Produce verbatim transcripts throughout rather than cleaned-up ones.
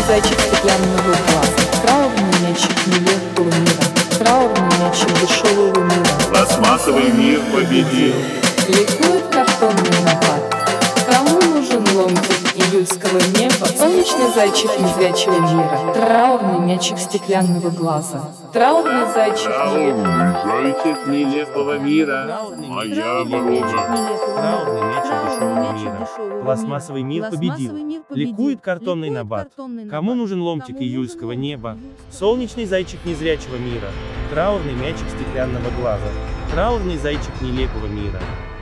зайчик стеклянного глаза, траурный мячик нелегкого мира, траурный мячик дешевого мира. Пластмассовый мир победил. Ликует картонный набат. Кому нужен ломтик июльского неба? Солнечный зайчик незрячего мира, траурный мячик стеклянного глаза, траурный зайчик нелегкого. Зайчик нелепого мира, моя дорога. Траурный мячик дешевого мира. Пластмассовый мир победил. Ликует картонный набат. Кому нужен ломтик июльского неба? Солнечный зайчик незрячего мира, траурный мячик стеклянного глаза, траурный зайчик нелепого мира.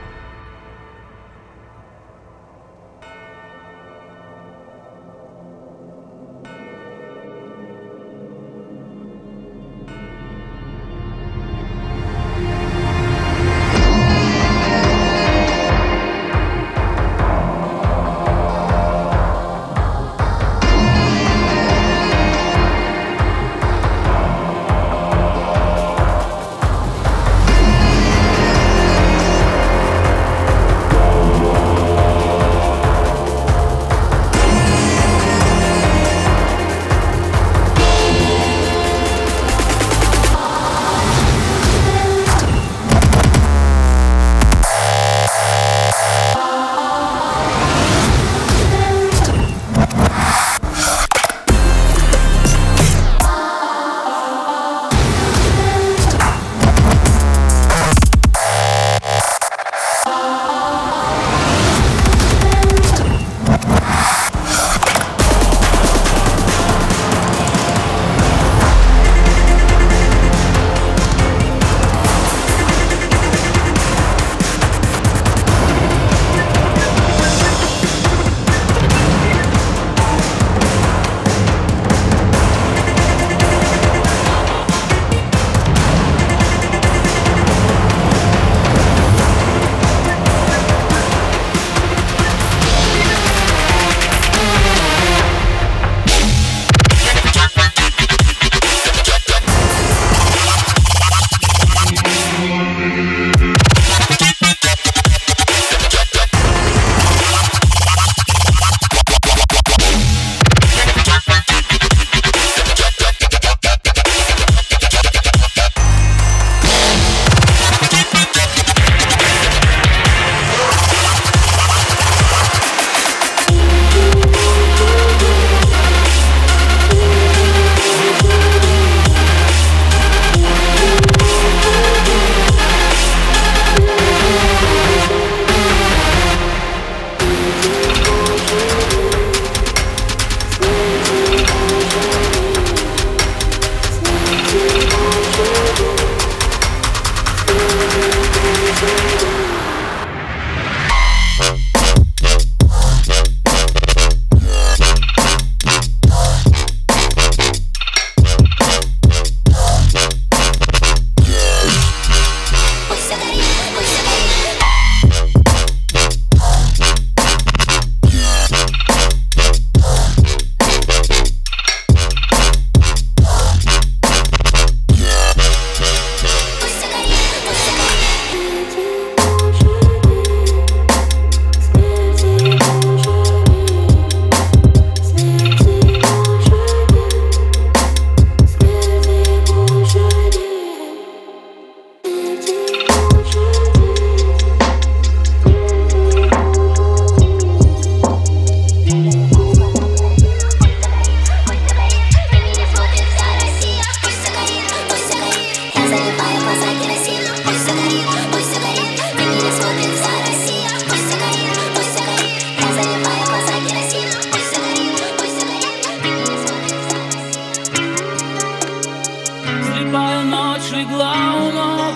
легла у ног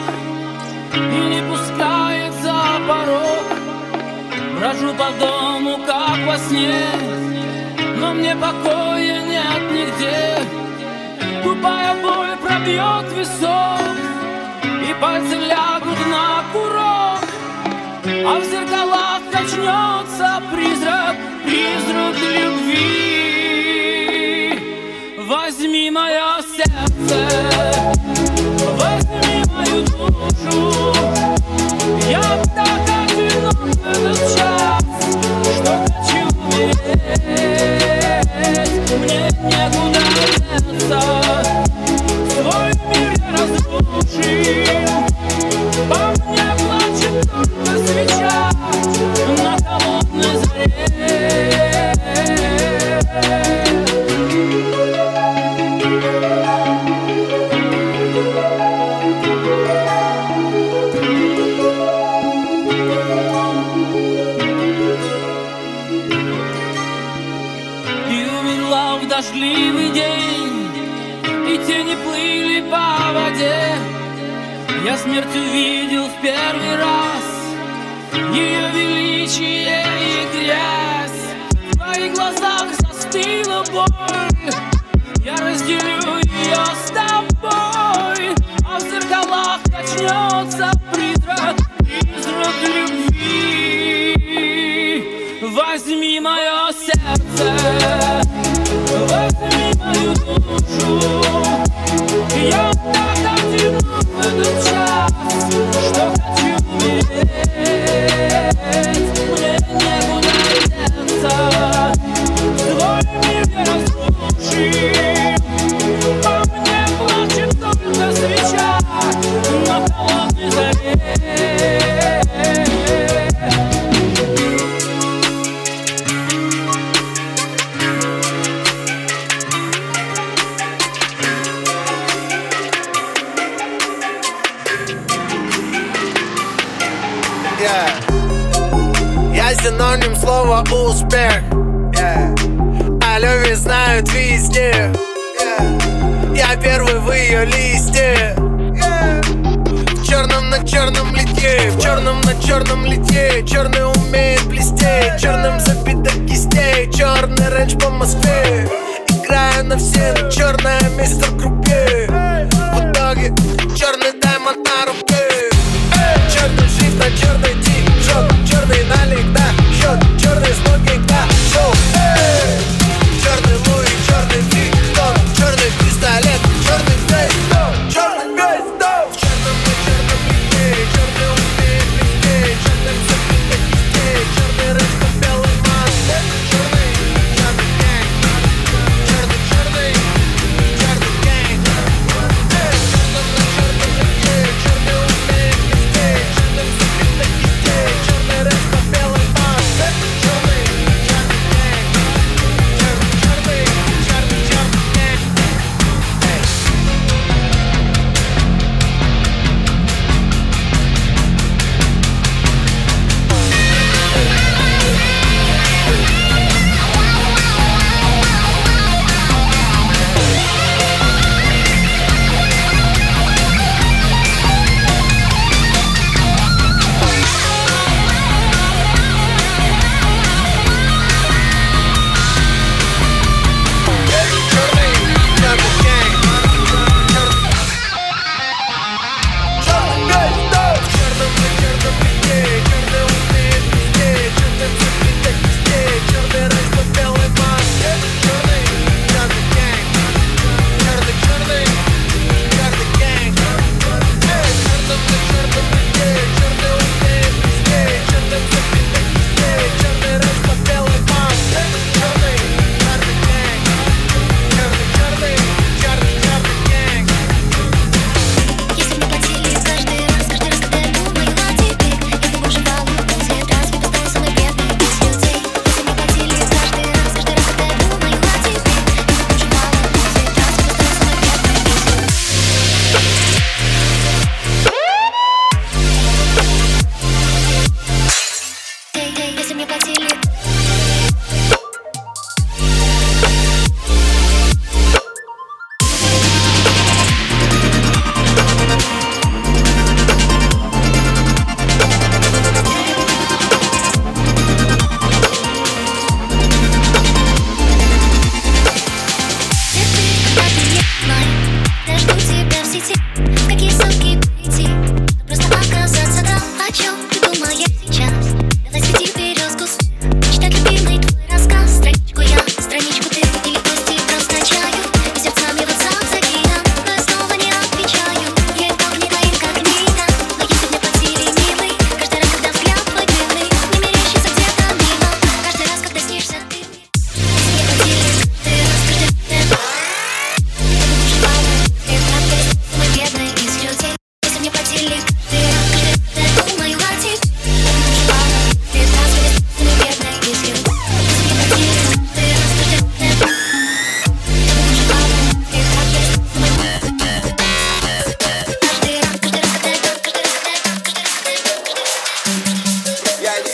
и не пускает за порог. Брожу по дому, как во сне, но мне покоя нет нигде. Тупая боль пробьет висок, и пальцы лягут на курок, а в зеркалах качнется призрак, призрак любви. Возьми мое сердце, возьми мою душу. Я так одинок в этот час, что хочу умереть. Мне дождливый день, и тени плыли по воде. Я смерть увидел в первый раз, ее величие и грязь. В твоих глазах застыла боль, я разделю ее с тобой, а в зеркалах качнется призрак, призрак любви. Возьми мое сердце, возьми мою душу, я так одинок в этот час, что хочу умереть. Мне некуда деться, твой мир я разрушил. По мне плачет только свеча на холодной заре. Я синоним слова успех, yeah. О любви знают везде, yeah. Я первый в ее листе, yeah. В черном на черном литье, в черном на черном литье. Черный умеет блестеть, черным забито кистей. Черный рейндж по Москве, играю на все, но черная мистер Крупье. В итоге черный даймонд на руке, черный шрифт на черный тик-шот, черный налик на счет, черный смокинг на шоу. Черный Луи, черный Виктор, черный пистолет, черный фейс-топ, черный фейс-топ. В черном на черном литье, черный умеет блестеть, черным забито кистей. Черный рейндж по белой маске, черный, черный гэнг, черный, черный, черный гэнг. В черном на черном литье, черный умеет блестеть, черным забито кистей. Черный рейндж по белой маске, черный, черный гэнг, черный, черный, черный, черный гэнг.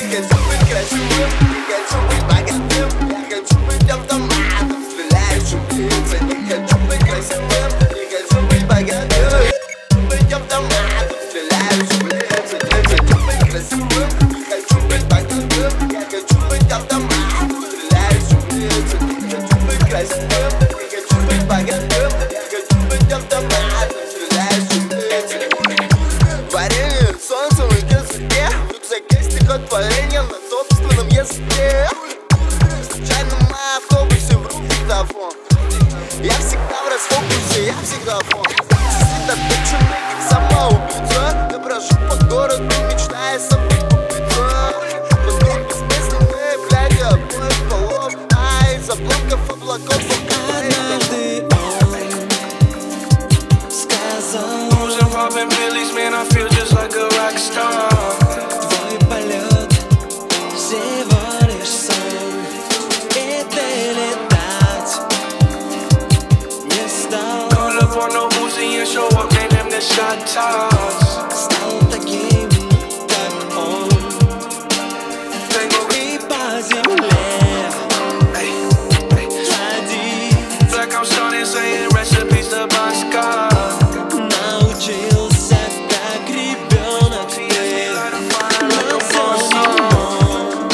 Красивым, красивым, богатым, хочу быть автоматом, стреляющим. месте. Случайно на автобусе вру диктофон. Я всегда в расфокусе, я всегда фон. Сосредоточенный, как самоубийца. Я брожу по городу, мечтая собой убийца. Вокруг бессмысленные, блядь, обоих полов. А из обломков облаков однажды он сказал: Losing poppin' pillies, man, I feel just like a rock star. твой полет всего лишь сон, и ты летать не стал. Call up on the Uzi and show up, man, them the shot toss. Стал таким, как он, и по земле ходи. Black, I'm starting saying recipes to Bon Scott. Научился, как ребенок, ты но все не мог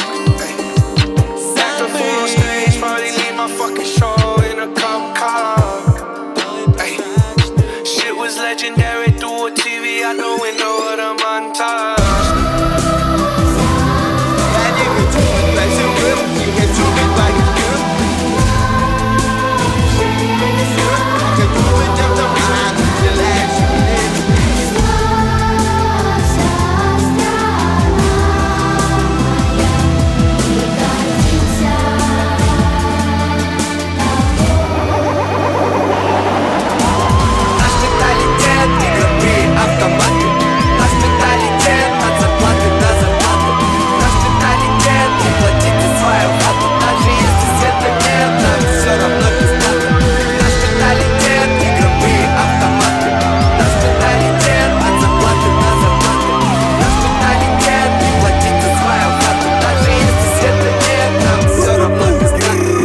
забыть. Probably leave my fucking show in a cop car. Ay, shit was legendary through a T V out the window of the montage. Я не хочу быть лазерным, не хочу быть логичным. Хочу быть автоматом, стреляющим лечь. Наш менталитет — игровые автоматы. Наш менталитет — от зарплаты до зарплаты. Наш менталитет — не платить за свою хату. Даже если света нет, нам все равно пиздато. Наш менталитет — игровые автоматы. Наш менталитет — от зарплаты до зарплаты. Наш менталитет — не платить за свою хату. Даже если света нет, нам все равно пиздато.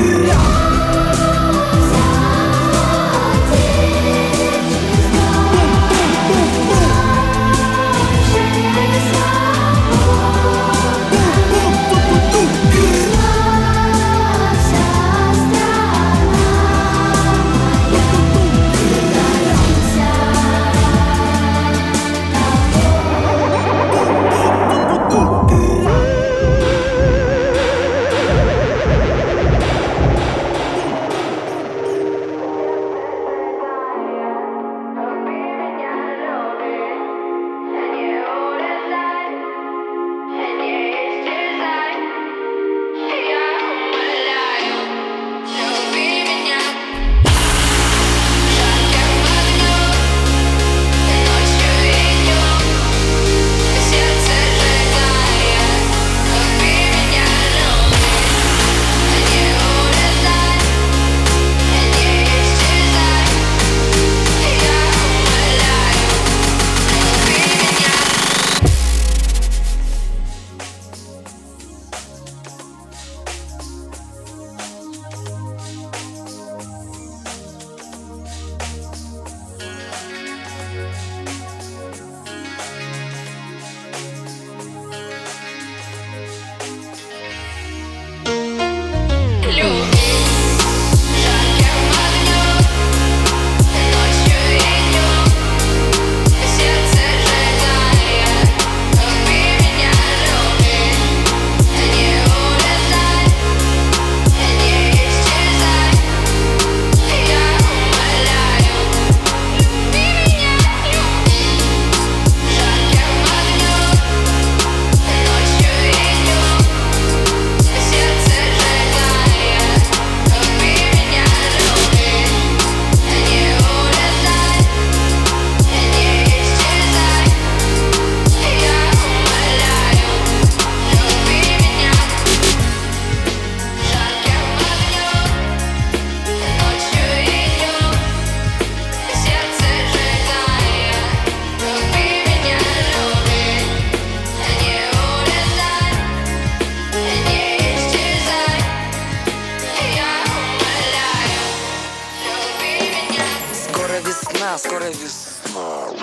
Скоро весна.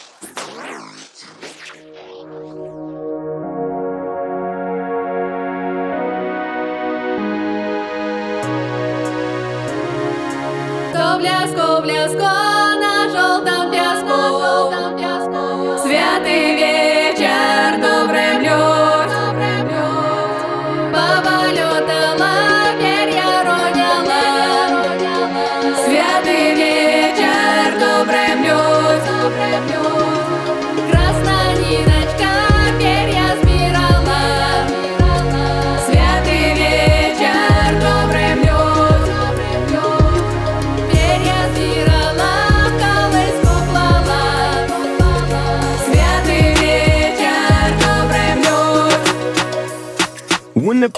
Бляску, бляску на желтом песку, святый вечер, добрый блюд.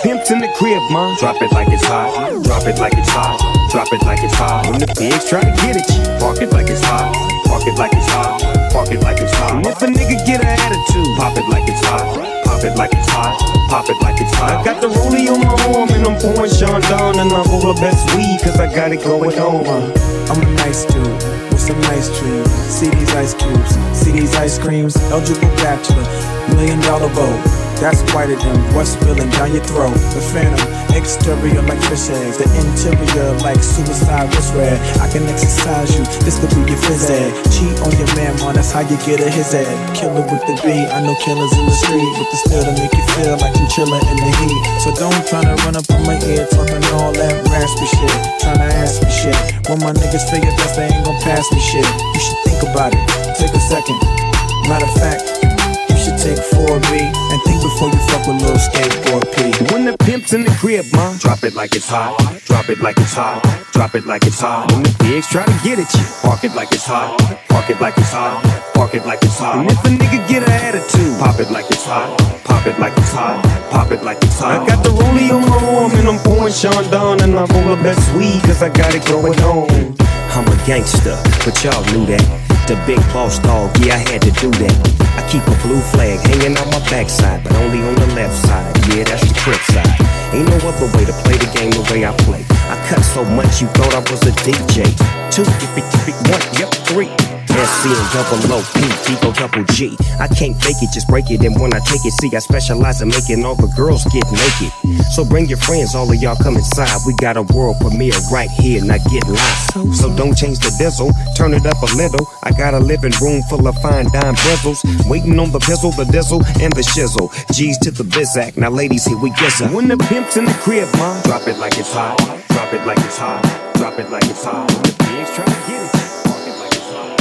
pimp's in the crib, ma, drop it like it's hot. Drop it like it's hot. Drop it like it's hot. When the pigs try to get at you, park it like it's hot. Park it like it's hot. Park it like it's hot. And if a nigga get an attitude, pop it like it's hot. Pop it like it's hot. Pop it like it's hot. I got the rollie on my arm and I'm pouring Sean Don and I'm full of best weed cause I got it going on. I'm a nice dude with some nice dreams. See these ice cubes, see these ice creams. Eligible bachelor, million dollar bow. That's whiter than what's spilling down your throat. The phantom, exterior like fish eggs. The interior like suicide wrist red. I can exercise you, this could be your phys ed. Cheat on your man, man, that's how you get a his ed. Killer with the B, I know killers in the street. With the still to make you feel like you chillin' in the heat. So don't tryna run up on my ear talking all that raspy shit. Tryna ask me shit. When my niggas figure best, they ain't gon' pass me shit. You should think about it, take a second. Matter of fact, should take four B and think before you fuck with little skateboard P. When the pimp's in the crib, ma, drop it like it's hot. Drop it like it's hot. Drop it like it's hot. When the pigs try to get at you, park it like it's hot. Park it like it's hot. Park it like it's hot. And if a nigga get an attitude, pop it like it's hot. Pop it like it's hot. Pop it like it's hot. I got the rollie on my arm and I'm pouring Sean Don and I'm full of best weed cause I got it going on. I'm a gangster, but y'all knew that. The big boss dog, yeah, I had to do that. I keep a blue flag hanging on my backside, but only on the left side. Yeah, that's the crib side. Ain't no other way to play the game the way I play. I cut so much you thought I was a D J. Two, three, three, one, yep, three. S C and double O, P, P, go double G. I can't fake it, just break it. And when I take it, see, I specialize in making all the girls get naked. So bring your friends, all of y'all come inside. We got a world premiere right here, now get live. So don't change the diesel, turn it up a little. I got a living room full of fine dime bezels. Waiting on the pistol, the diesel, and the shizzle. G's to the bizac, now ladies, here we get some. When the pimp's in the crib, ma, drop it like it's hot. Drop it like it's hot. Drop it like it's hot. When the pigs try to get it, park it like it's hot.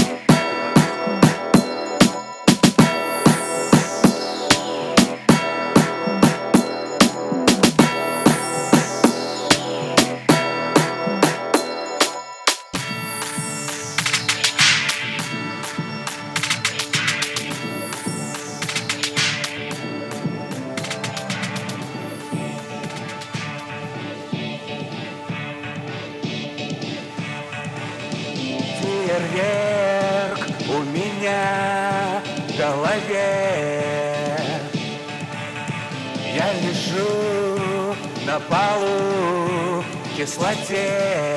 Фейерверк у меня в голове. Я лежу на полу в кислоте.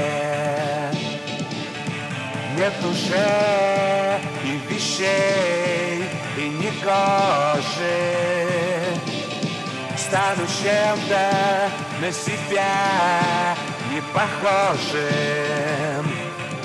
Нет уже и вещей, и ни кожи. Стану чем-то на себя не похожим.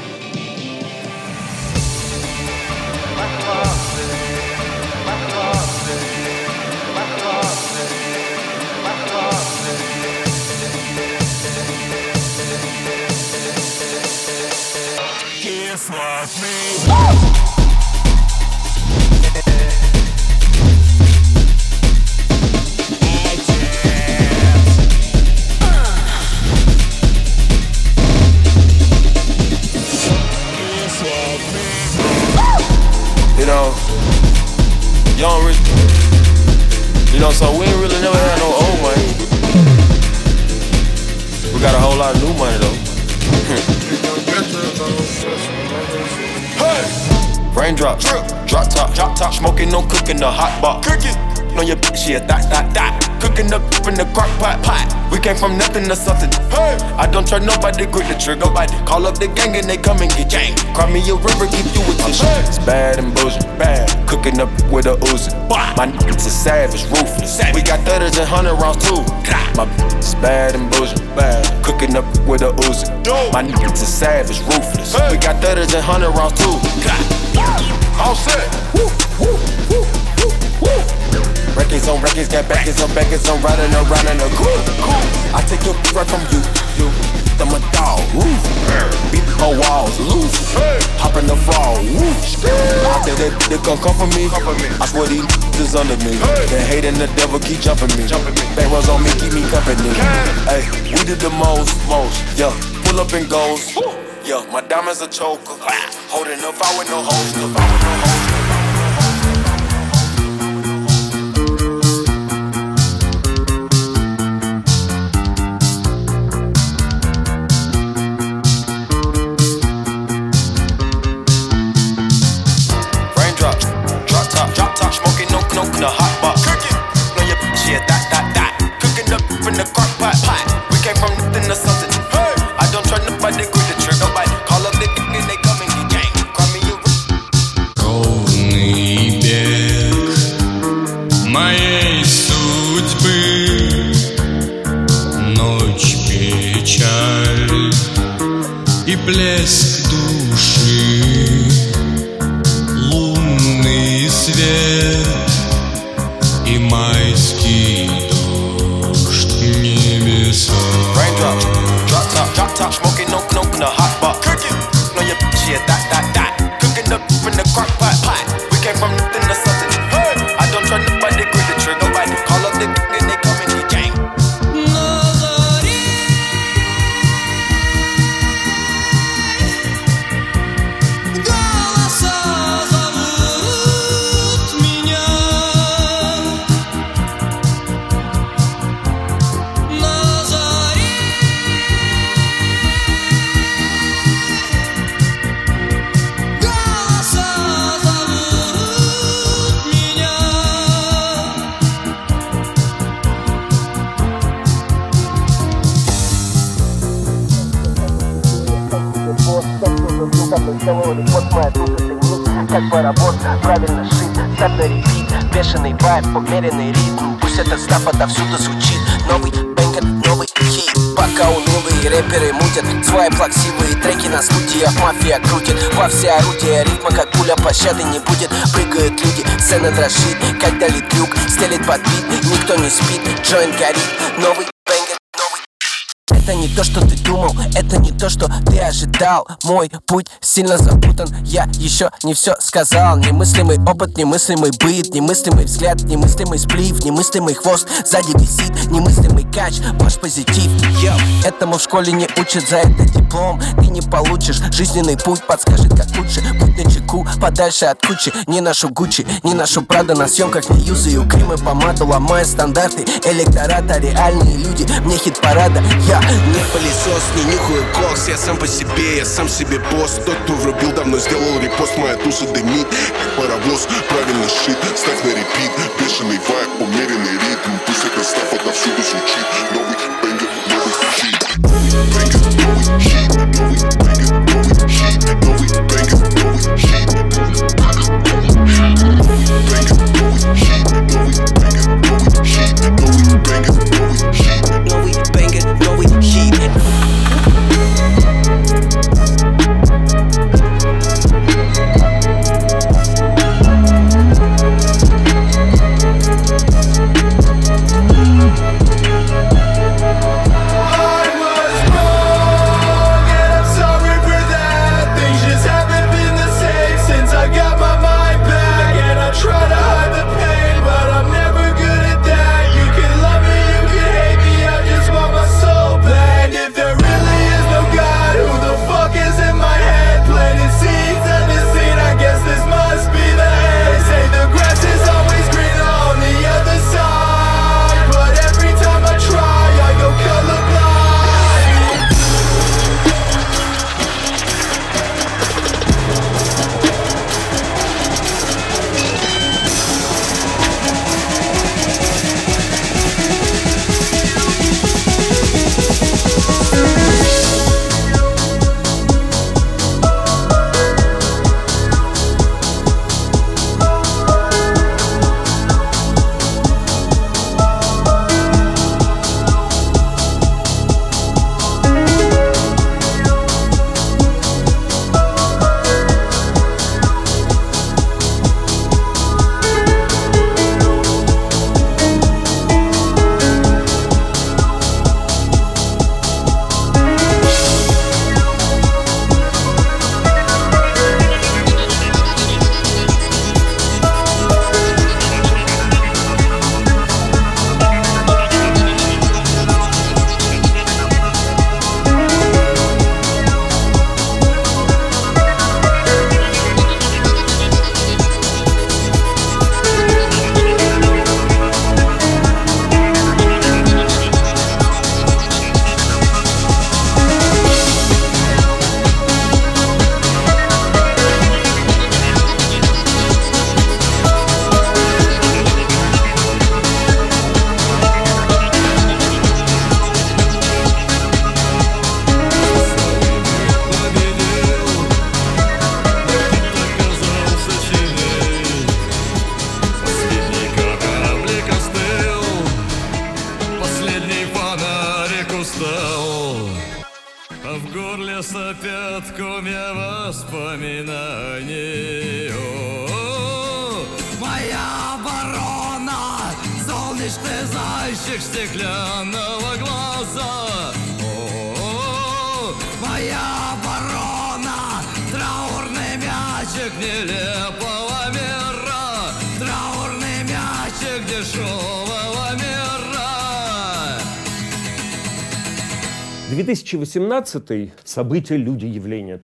You know, young rich, you know, so we ain't really never had no old money. We got a whole lot of new money though. Hey! Raindrops, drop top, drop top, smoking, no cooking, the hot box. Cooking on your bitch, yeah, that, that, that. Cooking up in the crock pot, pot. We came from nothing to something. Hey! I don't trust nobody, grip the trigger. Nobody call up the gang and they come and get gang. Cry me a river, give you a tissue. Hey! It's bad and bullshit, bad. Cooking up with a Uzi. My niggas is savage, ruthless. We got thudders and hundred rounds too. My is bad and bullshit, bad. Cooking up with a Uzi. My niggas is savage, ruthless. We got thudders and hundred rounds too. All set. Woo, woo, woo, woo, woo. Records on records, got backers on backers, I'm riding around in a cool, cool. I take your right from you, you. I'm a dog, woof. Beat on walls, loose. Hey. Hop in the fall, woof. I tell that they gon' come for me. I swear these is under me. Hey. The hate and the devil keep jumping me. Back rows on me, keep me company. Hey, we did the most, most. Yeah, pull up and goes. Yeah, my diamonds a choker. Holding up, I with no hoes. If I with no hoes. pot, pot. We came from nothing to something. Hey, I don't try nobody, grip the trigger. Nobody call up the and they come and get gang. Cry me you. Ровный бег моей судьбы, ночь, печаль и блеск души, лунный свет и майский дождь небеса. Raindrops, drop top, drop top, smoking no no in the hot pot. Cooking, know your shit, that that that. Cooking up in the crock pot, pot. We came from nothing to something. Hey, I don't try nobody, grip the trigger. Nobody call up the and they come and get gang. Как барабан, правильно шит, ставь на репит. Бешеный вайб, умеренный ритм. Пусть этот став отовсюду звучит. Новый бэнгер, новый хит. Пока унылые рэперы мутят свои плаксивые треки на студиях. Мафия крутит во все орудия ритма, как пуля, пощады не будет. Прыгают люди, сцена дрожит. Как далит люк, стелит под бит. Никто не спит, джойнт горит. Новый бэнгер, новый. Это не то, что ты думал, это не то, что ты ожидал. Мой путь сильно запутан, я еще не все сказал. Немыслимый опыт, немыслимый быт, немыслимый взгляд, немыслимый сплив, немыслимый хвост сзади висит, немыслимый кач, ваш позитив. Йо, этому в школе не учат, за это диплом ты не получишь. Жизненный путь подскажет, как лучше. Будь начеку, подальше от кучи. Не ношу Гуччи, не ношу Прада. На съемках не юзаю кремы, помаду, ломая стандарты электората. Реальные люди, мне хит-парада. Я не пылесос, не нюхаю кокс. Я сам по себе, я сам себе босс. Тот, кто врубил, давно сделал репост. Моя душа дымит, как паровоз. Правильно шит, ставь на репит. Бешеный вайб, умеренный ритм. Пусть это став отовсюду звучит. Новый бэнгер, новый хит. Бэнгер, новый хит. Новый бэнгер, новый хит. Новый бэнгер, новый хит. Новый бэнгер, новый хит. Новый бэнгер, новый хит. Новый бэнгер, новый хит. Новый бэнгер, новый хит. горле сопят комья воспоминаний. О-о-о, моя оборона, солнечный зайчик стеклянного глаза. О-о-о, моя оборона, траурный мячик нелепого мира, траурный мячик дешевого мира. две тысячи восемнадцатый. События, люди, явления.